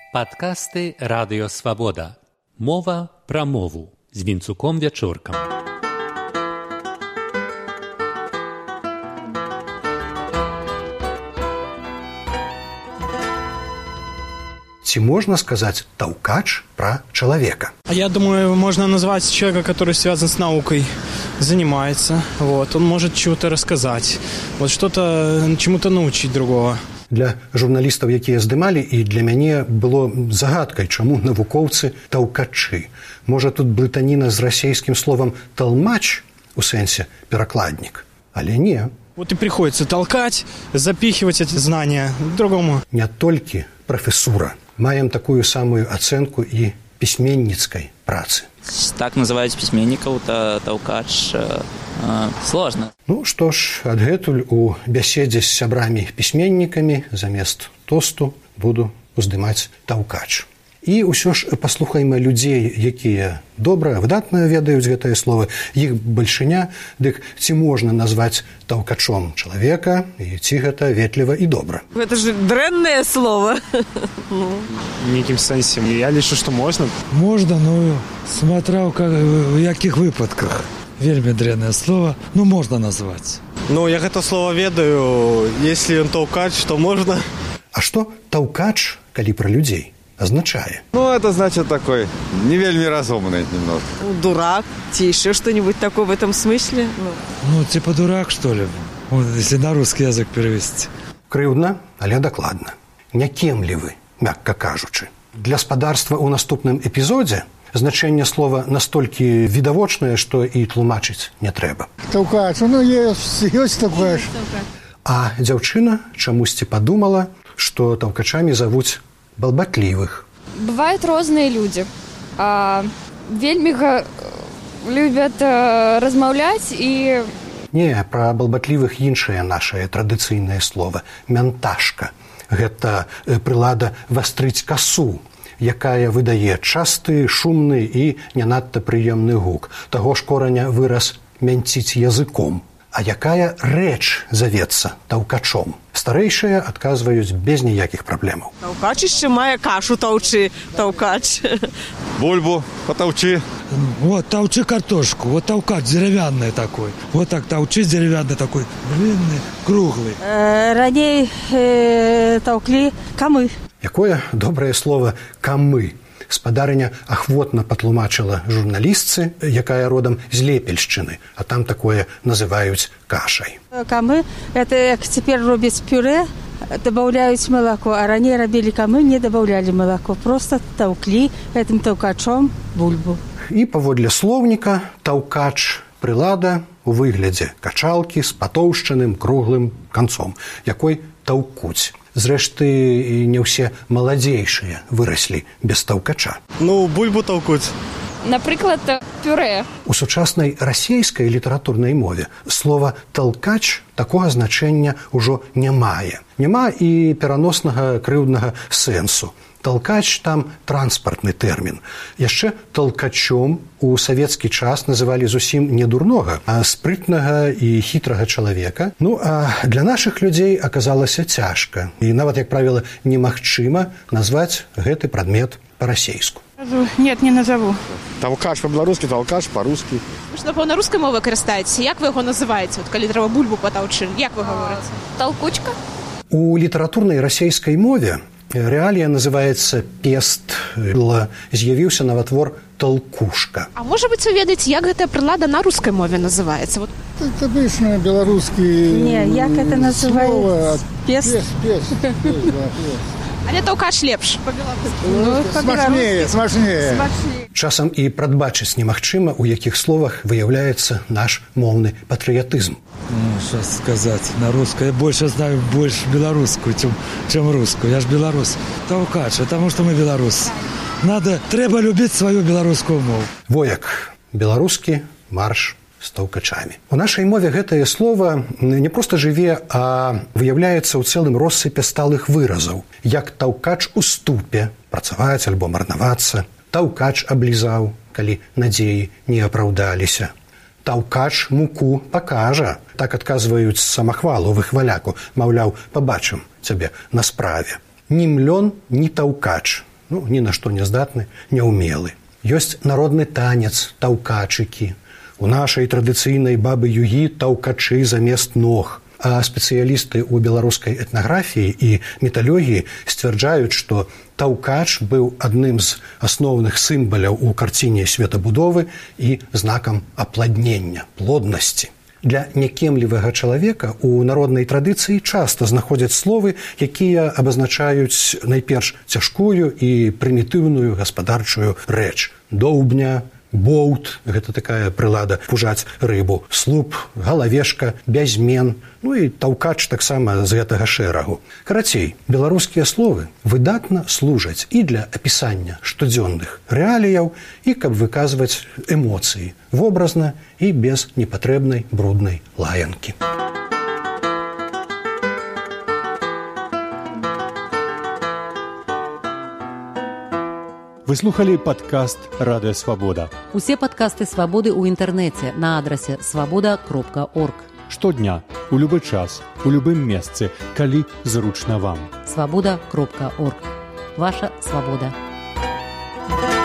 Падкасты Радыё Свабода. Мова пра мову з Вінцуком Вячоркам. Ці можна сказаць таўкач пра чалавека? Я думаю, можно назвать человека, который связан с наукой, занимается. Он может чего-то рассказать, что-то чему-то научить другого. Для журналістаў, якія здымалі, і для мяне было загадкай, чаму навукоўцы таўкачы. Можа, тут блытаніна з расейскім словам «талмач» у сэнсе «перакладнік». Але не. И приходится толкать, запихивать эти знания другому. Не толькі прафесура. Маем такую самую ацэнку і пісьменніцкай працы. Так называюць пісьменнікаў, таўкач. Сложно. Што ж, адгэтуль у бяседзе з сябрамі-пісьменнікамі замест тосту буду уздымаць таўкач. І ўсё ж паслухайма людзей, якія добра, выдатна ведаюць гэтае слово, іх бальшыня, дык ці можна назваць таўкачом чалавека, і ці гэта ветліва і добра. Гэта ж дрэннае слово. В некім сэнсе. Я лічу, што можна. Можна, смотря в якіх выпадках. Вельмі дрэннае слово, можна назваць. Я гэта слово ведаю, если он таўкач, то можно. А што таўкач, калі пра людзей, означае? Это значит такой, не вельми разумный немного. Дурак, еще что-нибудь такое в этом смысле. Типа дурак, что ли, если на русский язык перевести. Крыўдна, але дакладна. Някемлівы, мякка кажучы. Для спадарства ў наступным эпізодзе значэнне слова настолькі відавочнае, што і тлумачыць не трэба. Таўкач, ёсць такое ж. А дзяўчына чамусьці падумала, што таўкачамі завуць балбатлівых. Бывают разные люди. Вельмі любят размаўляць і... Не, пра балбатлівых іншае нашае традыцыйнае слово – мянташка. Гэта прылада вастрыць касу, якая выдае часты, шумны і не надта прыемны гук. Таго ж кораня выраз мянціць языком. А якая рэч завецца таўкачом? Старэйшыя адказваюць без ніякіх праблемаў. Таўкач яшчэ мае кашу таўчы, таўкач. Бульбу потаўчы. Таўчы картошку, таўкач деревянный такой. Так таўчы деревянный такой, длинный, круглый. Раней таўклі камы. Якое добрае слово «камы». Спадарыня ахвотна патлумачыла журналістцы, якая родам з Лепельшчыны, а там такое называюць кашай. Камы – это як цяпер робяць пюрэ, добавляюць малако, а раней рабілі камы, не добавлялі малако, просто таўклі гэтым таўкачом бульбу. І паводле слоўніка таўкач – прылада у выглядзе качалкі з патоўшчаным круглым канцом, якой таўкуць. Зрэшты, не ўсе маладзейшыя выраслі без таўкача. Бульбу таўкуць. Напрыклад, пюрэ. У сучаснай расейскай літаратурнай мове слова «талкач» такога значэння ўжо не мае. Няма і пераноснага крыўднага сэнсу. Талкач там транспартны тэрмін. Яшчэ талкачом у савецкі час называлі зусім не дурнога, а спрытнага і хітрага чалавека. А для нашых людзей аказалася цяжка. І нават, як правіла, немагчыма назваць гэты прадмет па-расейску. Нет, не назову. Таўкач па-беларускі, таўкач па-рускі. Ви ж, напевно, рускай мовою користаєтеся. Як ви його називаєте, коли треба бульбу потаўчы? Як ви говорите? Толкучка? У літаратурнай расейскай мове рэалія называецца пест, з'явіўся наватвор толкушка. А може быць, вы ведаеце, як гэтая прылада на рускай мове называецца? Это обычно белорусский... Не, як это называется? Пест? Пест. Але таўкач лепш. Смачнее. Часам і прадбачыць немагчыма, у якіх словах выяўляецца наш моўны патрыятызм. Что сказать, на русскую. Я больше знаю белорусскую, чем русскую. Я ж белорус. Таўкач, потому что мы белорусы. Трэба любіць сваю беларускую мову. Вояк. Беларускі марш з таўкачамі. У нашай мове гэтае слово не проста жыве, а выяўляецца ў цэлым россыпе сталых выразаў. Як таўкач у ступе, працаваць альбо марнавацца. Таўкач аблізаў, калі надзеі не апраўдаліся. Таўкач муку пакажа. Так адказваюць самахвалу выхваляку. Маўляў, пабачым цябе на справе. Ні млён, ні таўкач. ні на што не здатны, няўмелы. Ёсць народны танец таўкачыкі. У нашай традыцыйнай бабы-югі таўкачы замест ног. А спецыялісты ў беларускай этнаграфіі і міталогіі сцвярджаюць, што таўкач быў адным з асноўных сімваляў у карціне светабудовы і знакам апладнення, плоднасці. Для някемлівага чалавека у народнай традыцыі часта знаходзяць словы, якія абазначаюць найперш цяжкую і прымітыўную гаспадарчую рэч. Доўбня, боўт, гэта такая прылада пужаць рыбу, слуп, галавешка, бязмен, і таўкач таксама з гэтага шэрагу. Карацей, беларускія словы выдатна служаць і для апісання штодзённых рэаліяў, і каб выказваць эмоцыі, вобразна і без непатрэбнай бруднай лаянкі. Вы слухали падкаст «Радыё Свабода». Усе падкасты «Свабоды» ў інтэрнэце на адрасе свабода.орг. Штодня, у любы час, у любым месцы, калі зручна вам. Свабода.орг. Ваша свабода.